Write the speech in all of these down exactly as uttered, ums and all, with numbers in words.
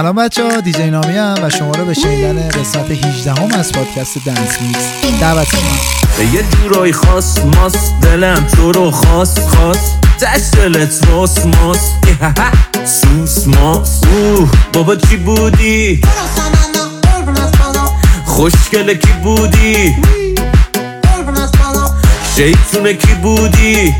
سلام بچه‌ها، دیجی نامی ام و شما رو به شنیدن قسمت هجده هم از پادکست دنس میکس دعوت می‌کنم. یه جورایی خاص ماست دلم تو رو خواست خواست تشت دلت راست ماست سوس ماست. اوه بابا چی بودی؟ خوشگله کی بودی؟ شیطونه کی بودی؟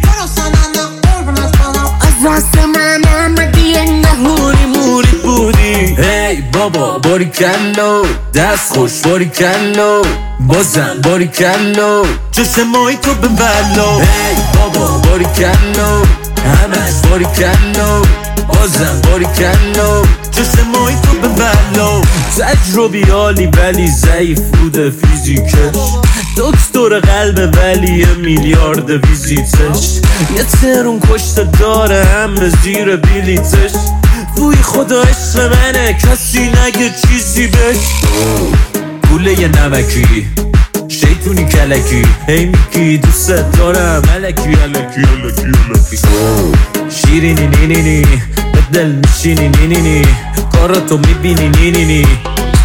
از راست من آمدی موری موری بودی. هی بابا باری کلو دست خوش باری کلو بازم باری کلو چشم مای تو به بلو. هی بابا باری کلو همش باری کلو بازم باری کلو چشم مای تو به بلو. تجربی عالی ولی ضعیف بوده فیزیکش، دکتر قلب ولی یه میلیارد ویزیتش، یه ترون کشته داره همه زیر بیلیتش. بوی خدا عشق منه کسی نگه چیزی بش. گوله یه نمکی شیطونی کلکی هی میگی دوست دارم الکی الکی الکی الکی. شیرینی نی نی نی به دل میشینی نی نی نی کاراتو میبینی نی نی نی.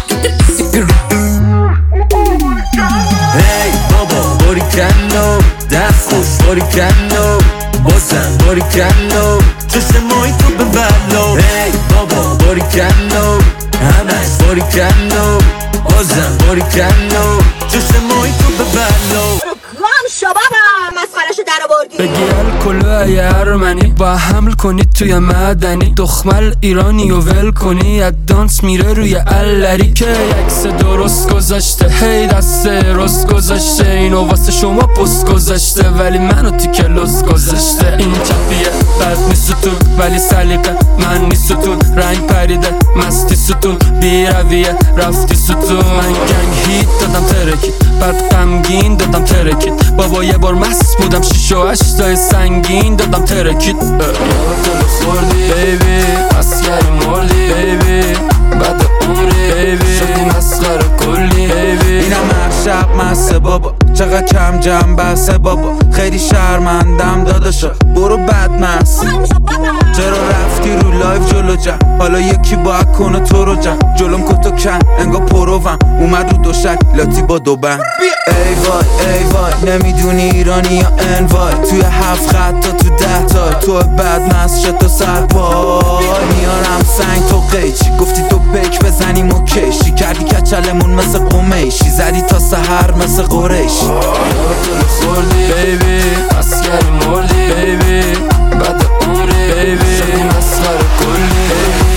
هی بابا باری کلو دست خوش باری کلو بازم باری کلو چشم مای تو به بلو. هی بابا باری کلو همش باری کلو بازم باری کلو چشم مای تو به بلو. کام شبابم مسخرشو در آوردی. بگی الکلو ارمنی با حمل کنید توی مدنی، دخمل ایرانی و ول کنی از دانس میره روی اللری که یکس درست گذاشته. هی دست رست گذاشته اینو واسه شما پست گذاشته ولی منو تیکه لز گذاشته. این چپیه بد نیست ستون ولی سلیقه من نیست ستون، رنگ پریده مستی ستون بی رویه رفتی ستون. من گنگ هیت دادم ترکید بعد غمگین دادم ترکید، بابا یه بار مست بودم شیش و هشتای سنگین دادم ترکید. دل خوردی بیبی اسگری مردی بیبی بعد عمری بیبی شدی مسخره کلی بیبی. اینم هر شب مسته بابا چقدر کم جم بسته بابا خیلی شرمندم داداشا برو بد مست. چرا رفتی رو لایف جلو جم حالا یکی باید کنه تو رو جم جلوم کتو کن انگا پروم اومد رو دوشک لاتی با دو بند. ای وای ای وای نمیدونی ایرانی یا انوای توی هفت خط تا تو ده تا تو بد مست شد تو سر پای میارم سنگ تو قیچی گفتی تو پیک بزنیم و کشی کردی کچلمون مثل قمیشی زدی تا سحر مثل قریشی. دل خوردی بیبی اسگری مردی بیبی بعد عمری بیبی شدی مسخره کلی.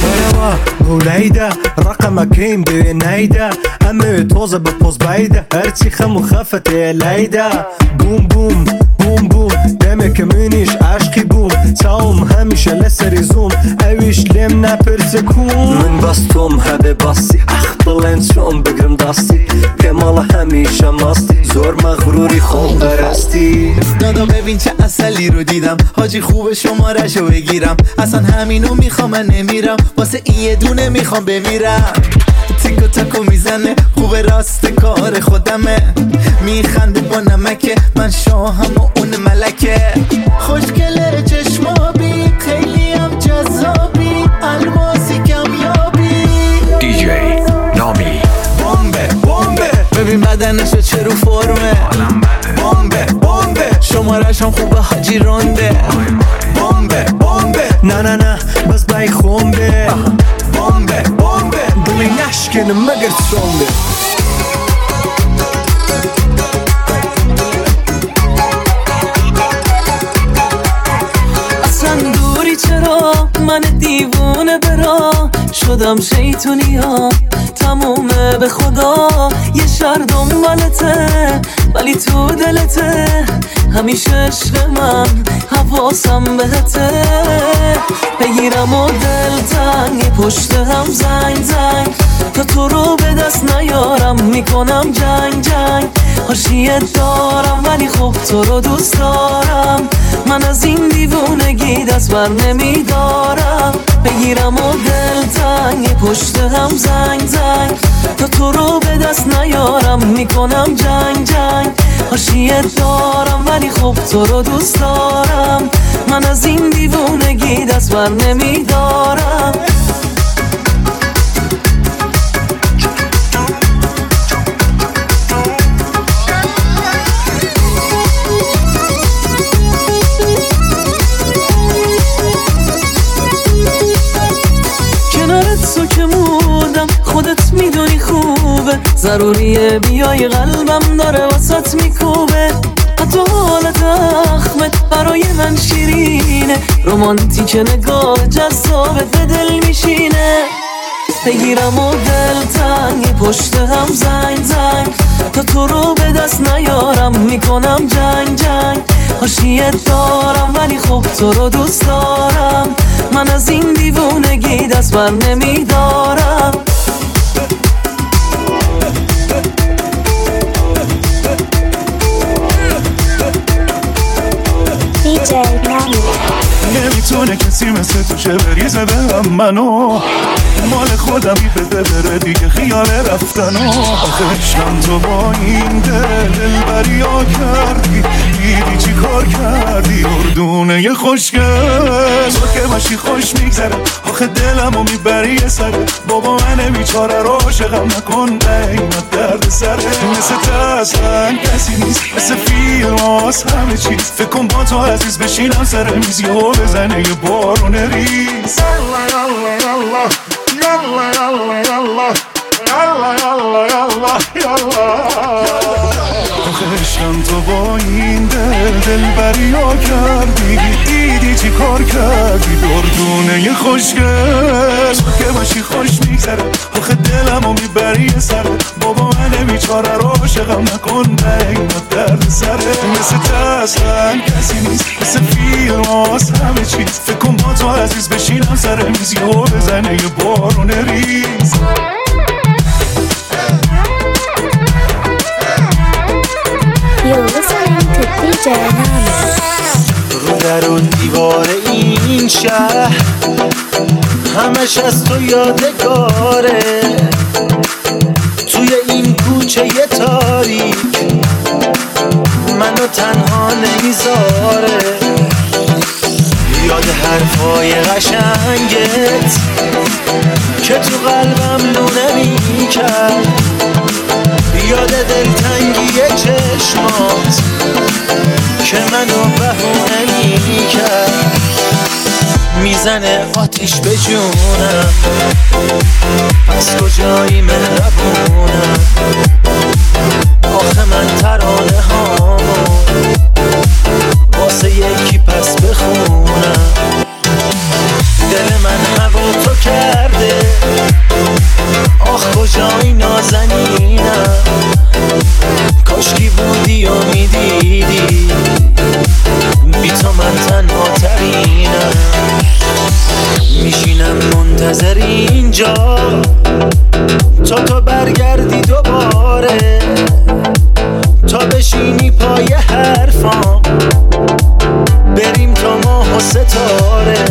هوليدا رقمك كين بنايدا أمي توزة ببوز بايدا هرتي خمو خفت ليدا بوم بوم بوم بوم دمك منيش عشقي بوم تاوم هميشه لسري زوم اويش لم نپرسكون من بستم هبه باسي اخ بلنشم بگرم داستی کمال همیشه ماستی زور مغروری خوب برستی. دادا ببین چه اصلی رو دیدم حاجی خوب شمارشو بگیرم اصلا همینو میخوام من نمیرم واسه این یه دونه میخوام بمیرم. تیکو تاکو میزنه خوب راست کار خودمه میخنده با نمکه من شاهم و اون ملکه خوشگله چشمابی خیلی هم جذابی الماسی کمیابی. دیجی نامی بمبه بمبه ببین بدنشو چه رو فرمه بمبه بمبه شمارش هم خوبه حاجی رونده بمبه بمبه نه نه نه بس بای خونده بمبه بمبه دلی نشکنه مگر سونده. اصلا دوری چرا من دیوونه برا شدم شیطونی ها تمومه به خدا یه شهر دنبالته ولی تو دلته همیشه عشق من حواسم بهته. بگیرم و دل تنگ پشت هم زنگ زنگ تا تو رو به دست نیارم میکنم جنگ جنگ. حاشیه دارم ولی خب تو رو دوست دارم من از این دیوونگی دست بر نمیدارم. بگیرم و دل تنگ پشت هم زنگ زنگ تا تو رو به دست نیارم میکنم جنگ جنگ. حاشیه دارم ولی خب تو رو دوست دارم من از این دیوونگی دست بر نمیدارم. ضروریه بیای قلبم داره واسط میکوبه حتی حالت اخمت برای من شیرینه رومانتیک نگاه جذابت به دل میشینه بگیرم و دل تنگ پشت هم زنگ زنگ تا تو رو به دست نیارم میکنم جنگ جنگ حاشیت دارم ولی خب تو رو دوست دارم من از این دیوونگی دست بر نمیدارم نمیتونه کسی مثل تو شه بریزه به هم منو مال خودمی بده بره دیگه خیال رفتنو آخه عشقم تو با این دل دلبری ها کردی دیدی چی کار کردی اردونه یه خوشگل تو که باشی خوش میگذره آخه دلمو میبری یه سره بابا من بیچاره رو عاشقم نکن قیمت درد سره مثل تسلن کسی نیست مثل فیلم هاست همه چیز فکر کن با تو عزیز بشینم سر میز یهو بزنه یه بارون ریز یالا یالا یالا یالا یالا یالا یالا آخه عشقم تو با این دل دلبری ها کردی دیدی چی کار کردی دردونه یه خوشگل تو که باشی خوش میگذره آخه دلمو میبری یه سره بابا من بیچاره رو عاشقم نکن قیمت درد سره مثل تسلن کسی نیست مثل فیلم هاست همه چیز فکر کن با تو عزیز بشینم سر میز یهو بزنه یه بارون ریز You're listening to دی جی نامی. رو در اون دیوار این شهر همش از تو یادگاره توی این کوچه ی تاریک منو تنها نمیذاره یاد حرفای قشنگت که تو قلبم لونه میکرد یاد دلتنگی چشمات که منو بهونه میکرد میزنه آتیش به جونم از کجایی مهربونم آخه من ترانه هامو واسه یکی پس بخونم دل من هوا تو کرده آخ کجایی نازنینم کاشکی بودی و میدیدی بی تو من تنها ترینم میشینم منتظر اینجا تا تو برگردی دوباره تا بشینی پای حرفام بریم تا ماه و ستاره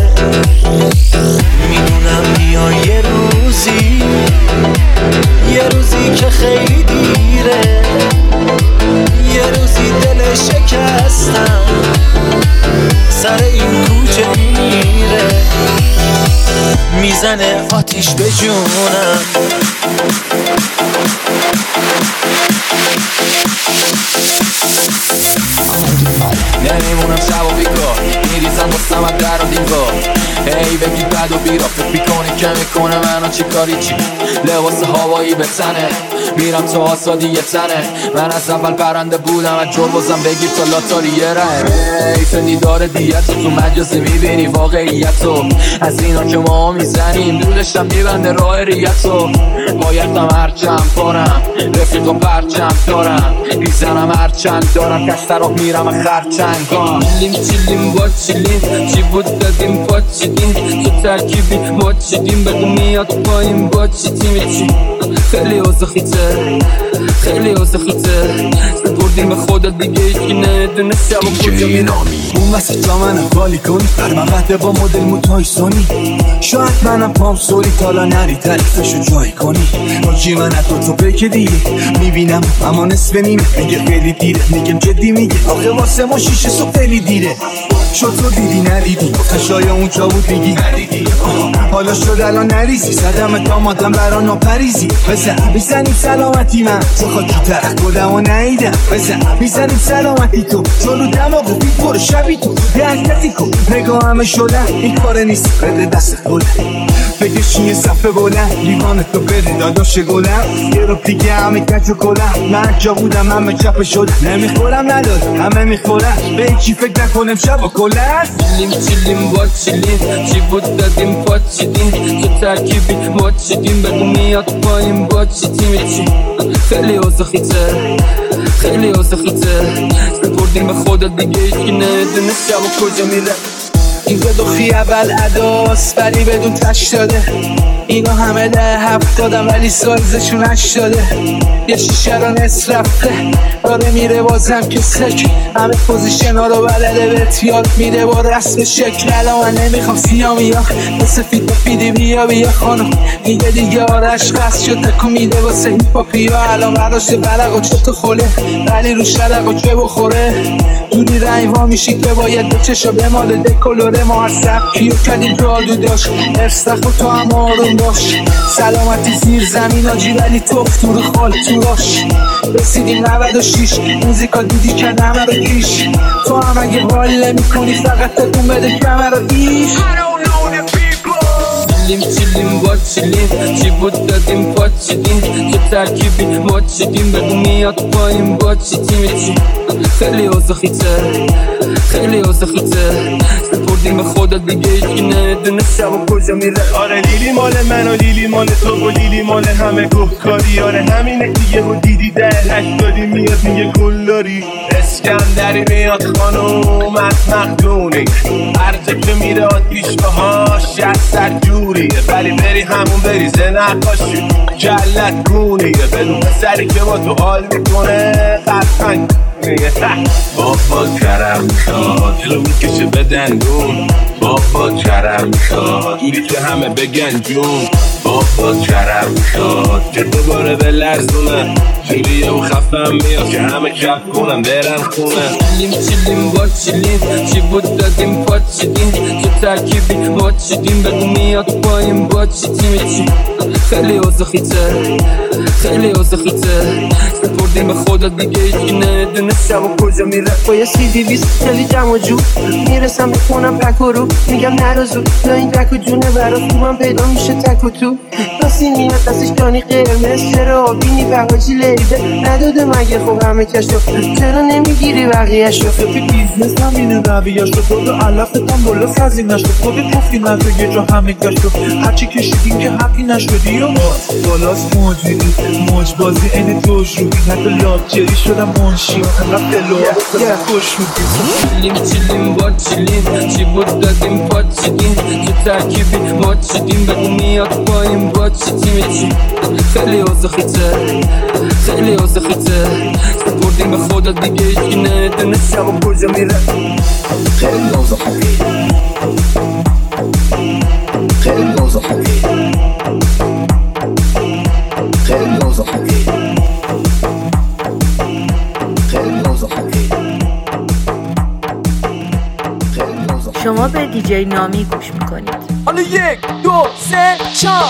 میدونم بیا یه روزی یه روزی که خیلی دیره یه روزی دل شکستم سر این کوچه میره میزنه آتیش به جونم نمیمونم شب و بیکار میریزم با سمت در و دیوار هی بگی بد و بیرا فکر میکنی که میکنه منو چی کاری چی لباس هوایی به تنه میرم تو آسادی یه تنه من از اول پرنده بودم از جور بازم بگیر تا لاتاری یه ره حیف دیدار دیت تو مجازی میبینی واقعیتو از اینا که ما میزنیم دولشم میبنده راه ریتو بایدم هرچم کنم رفیق و پرچم دارم میزنم هرچند دارم کشتر رو میرم خرچنگان چیلیم چیلیم با چیلیم چی بود دادیم با چیدیم تو ترکیبی با چیدیم بگو میاد پاییم با چی تیمی چی خیلی اوزخیته خیلی اوزخیته سپردیم به خودت دیگه ایچی نمیدونه شب و کجا میرم اون وسط جا من حوالی کنی برمن قده با مدل موتای سونی شاید منم پام سوری تالا نری تعریفشو جای کنی راجی من تو تو بگه دیگه میبینم اما نصف نیمه میگه خیلی دیره میگم جدی میگه آخه واسه ما شیشه صبح خیلی دیره شد تو دیدی ندیدی گفتن شاید اونجا بود میگی حالا شد الان نریزی زدم دامادم برا ناپریزی بزن میزنیم سلامتی من تو خاکی ترخ کدم و نهیدم بزن میزنیم سلامتی تو جلو دماغ و بید برو شبی تو یه حرکتی کن نگاه همه شدن این کار نیست بده دست گلن بکشی یه صفحه بلند لیوانت تو بده داداش گلم یه رو دیگه همه کج و کلم من جا بودم همه چپه شدم نمیخورم نداد همه میخورم به چی فکر نکنم شب و کلن چیلیم چیلیم با چیلیم چی بود دادیم پا چیدیم چه ترکیبی ما چیدیم بگو میاد پاییم با چی تیمی چی خیلی اوزخیته خیلی اوزخیته سپردیم به خودت دیگه ایکی نمیدونه شب و کجا میره این بدوخی اول اداست ولی بدون تش داده اینا همه ده هفت دادم ولی سایزشون هشت داده یه شیشه رو نصف رفته داره میره بازم که سک همه پوزیشن ها رو بلده بهت یاد میده با رسم شکل الان من نمیخوام سیامی ها با سفید بفیدی بیا بیا خانم دیگه دیگه آرش قصد شد تکو میده واسه هیپ هاپی ها الان براش بلق و چطور خوله ولی روش شلق و چه بخوره دونی رنگ وا میشی که باید به چشا بماله دکولوره ما از سبکیو کردیم جادو داشت ارستخ و تو هم آروم باش سلامتی زیر زمین آجی ولی توف تو رو خال تو راش رسیدیم نود و شیش موزیکا دیدی که همه رو کیش تو هم اگه حال نمی کنی فقط تکون بده کمه رو ایش چیلیم چیلیم با چیلیم چی بود دادیم پا چیدیم چه ترکیبی ما چیدیم بگو میاد پاییم با چی تیمی چی خیلی اوزخیته خیلی اوزخیته سپردیم به خودت دیگه ایکی نمیدونه شب و کجا میره آره لیلی مال من و لیلی مال تو و لیلی مال همه گفتکاری آره همینه دیگه و دیدی در هشت دادی میاد میگه گل داری اسکندری میاد خانوم از مخدونی هر جا که میره آتیش بهاش از سر جوریه ولی بری همون بریزه نقاشی جلت گونیه بدون سری که با تو حال میکنه قرفنگ بابا کرم میخواد دلو میکشه به دندون بابا کرم میخواد جوری که همه بگن جون بابا کرم میخواد که دوباره به لرزونه جوریه و خفم میاد که همه کف کنم برن خونه چیلیم چیلیم با چیلیم چی بود دادیم پا چیدیم چه ترکیبی ما چیدیم بگو میاد پاییم با چی تیمی چی خیلی اوزخیته خیلی اوزخیته سپردیم به خودت دیگه ایکی نمیدونه شب و کجا میره با یه سی دی بیست خیلی جمع و جو میرسم بخونم پک و رو میگم نرازو یا این تک و جونه برا خوبم پیدا میشه تک و تو راستی میاد دستش دانی قرمز چرا آبینی بقاجی لیده نداده مگه خب همه کشو چرا نمیگیری بقیه شو فی بیزنس همینه رویاش رو تو رو علفتم بالا خزینش رو خودت گفتی نه تو یه جا همه گشت رو هرچی کشیدیم که حقی نشدی و بالاست موجودی موج بازی این جوش رو بین حتی لاکچری شدم منشی انقدر دلوه خوش بودی چیلیم چیلیم با چیلیم چی بود دادیم پا چیدیم چه ترکیبی ما چیدیم بگو میاد پاییم با چی تیمی چی خیلی اوزخیته خیلی اوزخیته سپردیم به خودت دیگه ایکی نمیدونه شب و کجا میره خیلی اوزخیته خیلی اوزخیته خیلی اوزخیته شما به دیجی نامی گوش میکنید. حالا یک دو سه چهار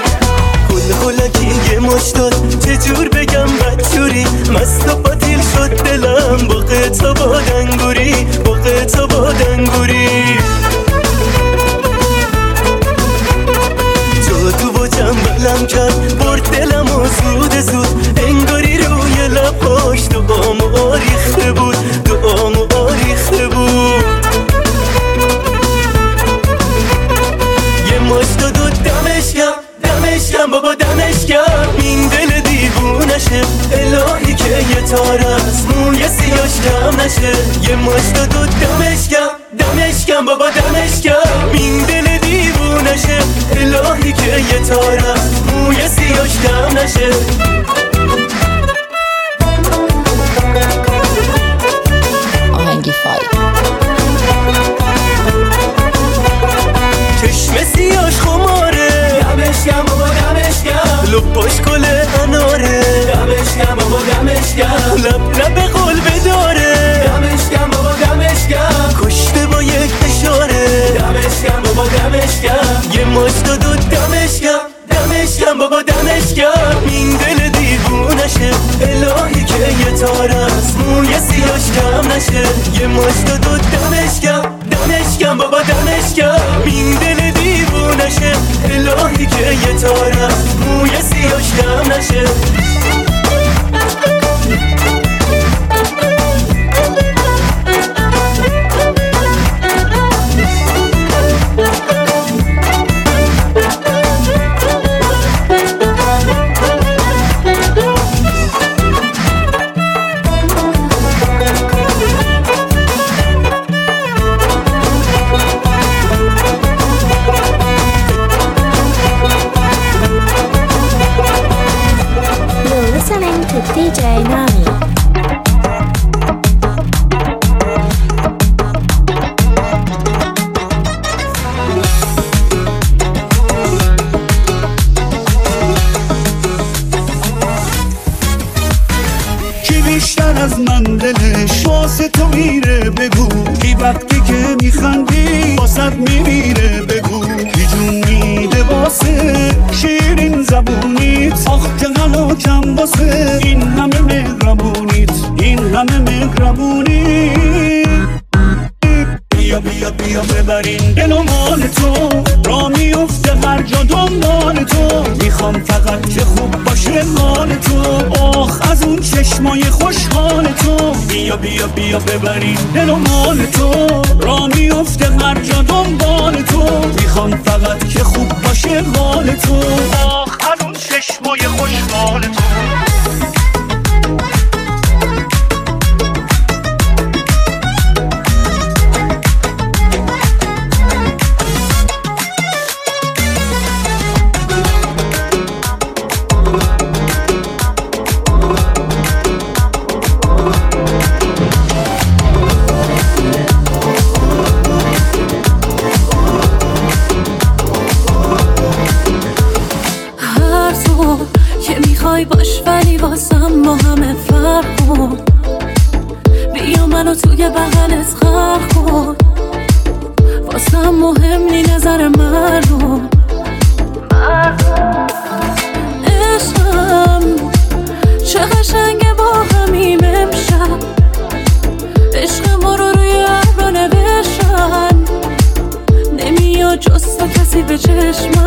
چجور بگم بدجوری مست و باطیل شد بابا دمش گرم، یه مشت و دود دمش گرم، دمش گرم بابا دمش گرم. این دل دیوونشه الهی که یه تار از موی سیاش کم نشه، یه مشت و دود دمش گرم، دمش گرم بابا دمش گرم. این دل دیوونشه الهی که یه تار از موی سیاش کم نشه. دی جی نامی. کی بیشتر از من دلش واسه تو میره بگو، کی وقتی که میخندی واسه میمیره بگو، کی جون میده واسه شیرین زبونیت، آخ چقدر کم واسه این همه مهربونیت، این همه مهربونیت. بیا بیا بیا ببرین دل و مال تو، را میفته هر جا دنبال تو، میخوام فقط که خوب باشه حال تو، آخ از اون چشمای خوشحال تو. بیا بیا بیا ببرین دل و مال تو، را میفته هر جا دنبال تو، میخوام فقط که خوب باشه حال تو، آخ از اون چشمای خوشحال تو. باش ولی واسم با همه فرق کن، بیا منو توی بغلت غرق کن، واسم مهم نی نظر مردم، عشقم چه قشنگه با همیم امشب، عشق ما رو روی ابرا نوشتن، نمیاد جز تو کسی به چشم